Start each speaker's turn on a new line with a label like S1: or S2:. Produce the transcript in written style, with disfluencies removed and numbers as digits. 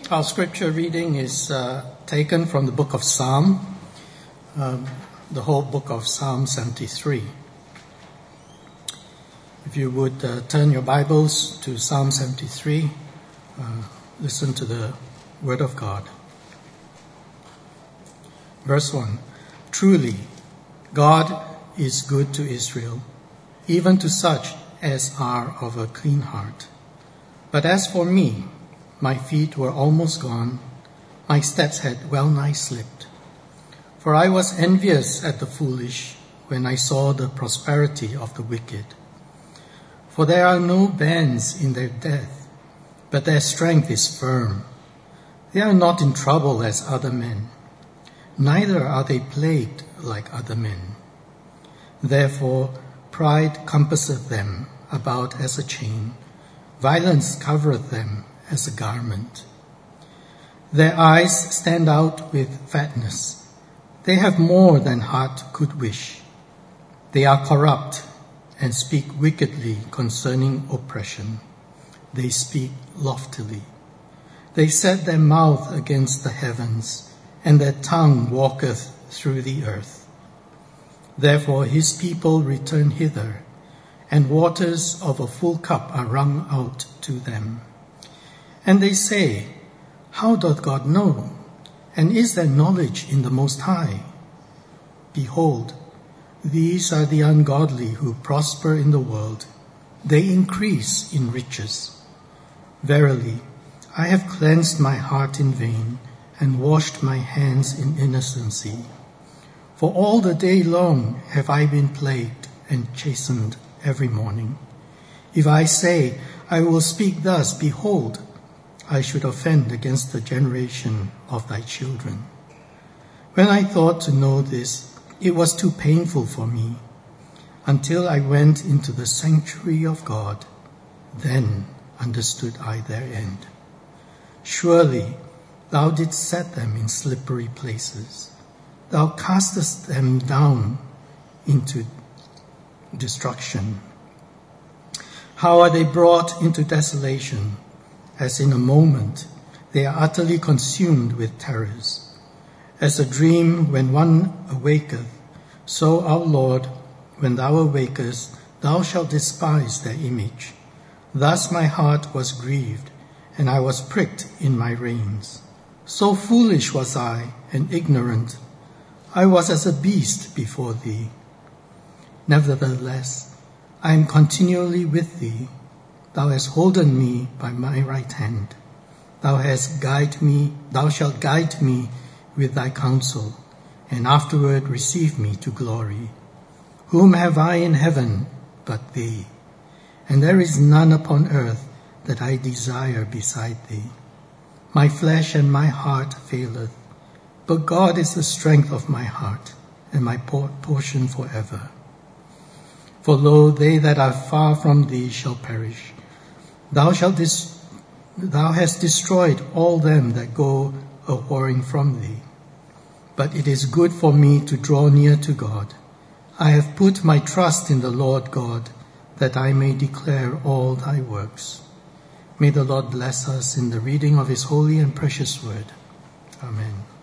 S1: Our scripture reading is taken from the book of Psalm, the whole book of Psalm 73. If you would turn your Bibles to Psalm 73, listen to the word of God. Verse 1, Truly, God is good to Israel, even to such as are of a clean heart. But as for me, my feet were almost gone, my steps had well nigh slipped. For I was envious at the foolish when I saw the prosperity of the wicked. For there are no bands in their death, but their strength is firm. They are not in trouble as other men, neither are they plagued like other men. Therefore pride compasseth them about as a chain, violence covereth them as a garment. Their eyes stand out with fatness. They have more than heart could wish. They are corrupt and speak wickedly concerning oppression. They speak loftily. They set their mouth against the heavens, and their tongue walketh through the earth. Therefore his people return hither, and waters of a full cup are wrung out to them. And they say, How doth God know? And is there knowledge in the Most High? Behold, these are the ungodly who prosper in the world. They increase in riches. Verily, I have cleansed my heart in vain, and washed my hands in innocency. For all the day long have I been plagued and chastened every morning. If I say, I will speak thus, behold, I should offend against the generation of thy children. When I thought to know this, it was too painful for me, until I went into the sanctuary of God. Then understood I their end. Surely thou didst set them in slippery places. Thou castest them down into destruction. How are they brought into desolation? As in a moment, they are utterly consumed with terrors. As a dream when one awaketh, so our Lord, when thou awakest, thou shalt despise their image. Thus my heart was grieved, and I was pricked in my reins. So foolish was I and ignorant. I was as a beast before thee. Nevertheless, I am continually with thee. Thou hast holden me by my right hand. Thou shalt guide me with thy counsel, and afterward receive me to glory. Whom have I in heaven but thee? And there is none upon earth that I desire beside thee. My flesh and my heart faileth, but God is the strength of my heart, and my portion forever. For lo, they that are far from thee shall perish. Thou hast destroyed all them that go a-whoring from thee. But it is good for me to draw near to God. I have put my trust in the Lord God, that I may declare all thy works. May the Lord bless us in the reading of his holy and precious word. Amen.